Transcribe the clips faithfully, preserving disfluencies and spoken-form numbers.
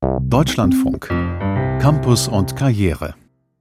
Deutschlandfunk. Campus und Karriere.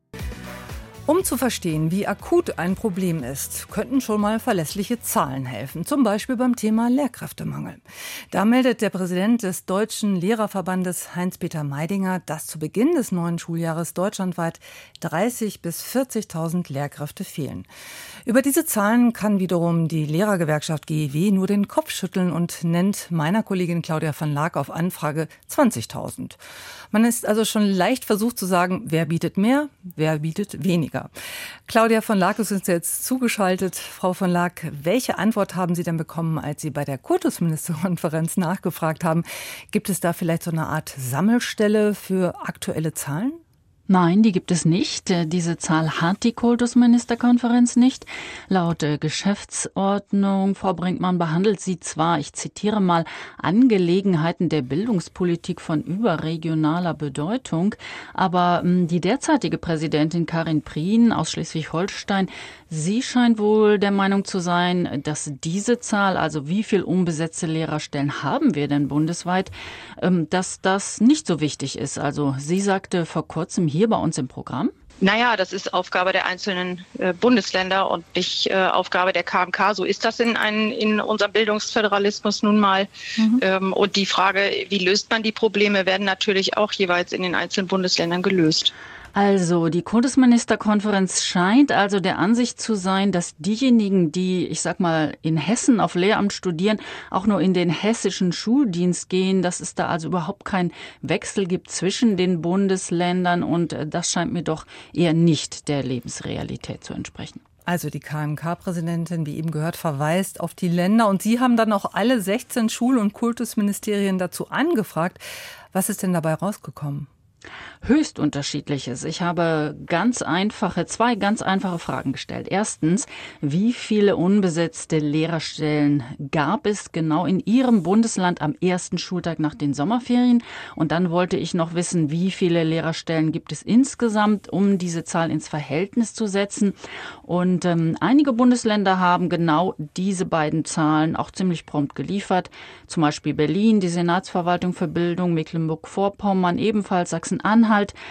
Um zu verstehen, wie akut ein Problem ist, könnten schon mal verlässliche Zahlen helfen. Zum Beispiel beim Thema Lehrkräftemangel. Da meldet der Präsident des Deutschen Lehrerverbandes Heinz-Peter Meidinger, dass zu Beginn des neuen Schuljahres deutschlandweit dreißigtausend bis vierzigtausend Lehrkräfte fehlen. Über diese Zahlen kann wiederum die Lehrergewerkschaft G E W nur den Kopf schütteln und nennt meiner Kollegin Claudia van Laak auf Anfrage zwanzigtausend. Man ist also schon leicht versucht zu sagen, wer bietet mehr, wer bietet weniger. Claudia van Laak ist uns jetzt zugeschaltet. Frau van Laak, welche Antwort haben Sie denn bekommen, als Sie bei der Kultusministerkonferenz nachgefragt haben? Gibt es da vielleicht so eine Art Sammelstelle für aktuelle Zahlen? Nein, die gibt es nicht. Diese Zahl hat die Kultusministerkonferenz nicht. Laut Geschäftsordnung, Frau Brinkmann, behandelt sie zwar, ich zitiere mal, Angelegenheiten der Bildungspolitik von überregionaler Bedeutung, aber die derzeitige Präsidentin Karin Prien aus Schleswig-Holstein, sie scheint wohl der Meinung zu sein, dass diese Zahl, also wie viel unbesetzte Lehrerstellen haben wir denn bundesweit, dass das nicht so wichtig ist. Also sie sagte vor kurzem hier bei uns im Programm: Naja, das ist Aufgabe der einzelnen äh, Bundesländer und nicht äh, Aufgabe der K M K. So ist das in, ein, in unserem Bildungsföderalismus nun mal. Mhm. Ähm, und die Frage, wie löst man die Probleme, werden natürlich auch jeweils in den einzelnen Bundesländern gelöst. Also die Kultusministerkonferenz scheint also der Ansicht zu sein, dass diejenigen, die, ich sag mal, in Hessen auf Lehramt studieren, auch nur in den hessischen Schuldienst gehen, dass es da also überhaupt keinen Wechsel gibt zwischen den Bundesländern, und das scheint mir doch eher nicht der Lebensrealität zu entsprechen. Also die K M K-Präsidentin, wie eben gehört, verweist auf die Länder, und Sie haben dann auch alle sechzehn Schul- und Kultusministerien dazu angefragt. Was ist denn dabei rausgekommen? Höchst unterschiedliches. Ich habe ganz einfache, zwei ganz einfache Fragen gestellt. Erstens, wie viele unbesetzte Lehrerstellen gab es genau in Ihrem Bundesland am ersten Schultag nach den Sommerferien? Und dann wollte ich noch wissen, wie viele Lehrerstellen gibt es insgesamt, um diese Zahl ins Verhältnis zu setzen. Und ähm, einige Bundesländer haben genau diese beiden Zahlen auch ziemlich prompt geliefert. Zum Beispiel Berlin, die Senatsverwaltung für Bildung, Mecklenburg-Vorpommern, ebenfalls Sachsen-Anhalt.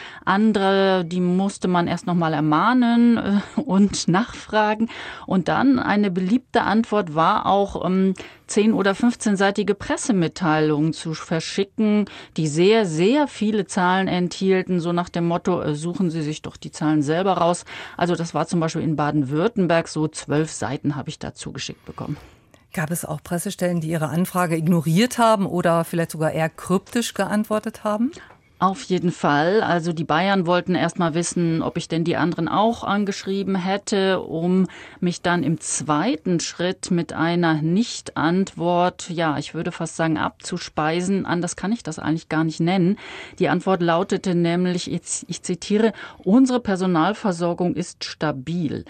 Andere, die musste man erst noch mal ermahnen äh, und nachfragen. Und dann eine beliebte Antwort war auch, ähm, zehn- oder fünfzehnseitige Pressemitteilungen zu verschicken, die sehr, sehr viele Zahlen enthielten, so nach dem Motto, äh, suchen Sie sich doch die Zahlen selber raus. Also das war zum Beispiel in Baden-Württemberg, so zwölf Seiten habe ich da zugeschickt bekommen. Gab es auch Pressestellen, die Ihre Anfrage ignoriert haben oder vielleicht sogar eher kryptisch geantwortet haben? Auf jeden Fall. Also die Bayern wollten erst mal wissen, ob ich denn die anderen auch angeschrieben hätte, um mich dann im zweiten Schritt mit einer Nicht-Antwort, ja, ich würde fast sagen, abzuspeisen. Anders kann ich das eigentlich gar nicht nennen. Die Antwort lautete nämlich, ich zitiere, unsere Personalversorgung ist stabil.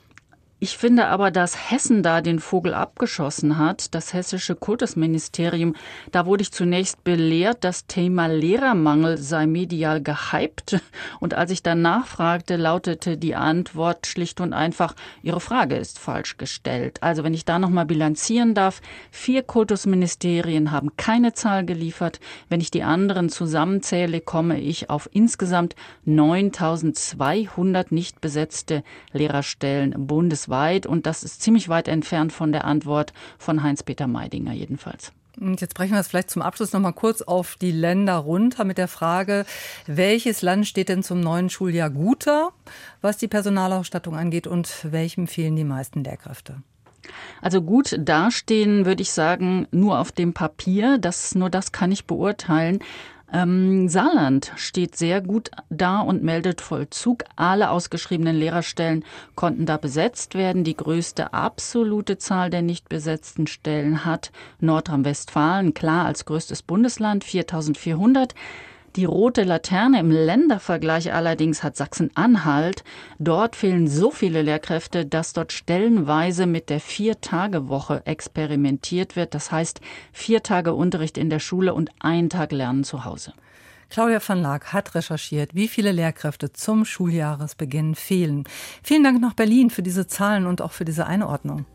Ich finde aber, dass Hessen da den Vogel abgeschossen hat, das hessische Kultusministerium. Da wurde ich zunächst belehrt, das Thema Lehrermangel sei medial gehypt. Und als ich dann nachfragte, lautete die Antwort schlicht und einfach, Ihre Frage ist falsch gestellt. Also wenn ich da nochmal bilanzieren darf, vier Kultusministerien haben keine Zahl geliefert. Wenn ich die anderen zusammenzähle, komme ich auf insgesamt neuntausendzweihundert nicht besetzte Lehrerstellen bundesweit. Und das ist ziemlich weit entfernt von der Antwort von Heinz-Peter Meidinger jedenfalls. Und jetzt brechen wir es vielleicht zum Abschluss noch mal kurz auf die Länder runter mit der Frage, welches Land steht denn zum neuen Schuljahr guter, was die Personalausstattung angeht, und welchem fehlen die meisten Lehrkräfte? Also gut dastehen, würde ich sagen, nur auf dem Papier. Das, nur das kann ich beurteilen. Ähm, Saarland steht sehr gut da und meldet Vollzug. Alle ausgeschriebenen Lehrerstellen konnten da besetzt werden. Die größte absolute Zahl der nicht besetzten Stellen hat Nordrhein-Westfalen, klar als größtes Bundesland, viertausendvierhundert. Die rote Laterne im Ländervergleich allerdings hat Sachsen-Anhalt. Dort fehlen so viele Lehrkräfte, dass dort stellenweise mit der Vier-Tage-Woche experimentiert wird. Das heißt, vier Tage Unterricht in der Schule und ein Tag Lernen zu Hause. Claudia van Laak hat recherchiert, wie viele Lehrkräfte zum Schuljahresbeginn fehlen. Vielen Dank nach Berlin für diese Zahlen und auch für diese Einordnung.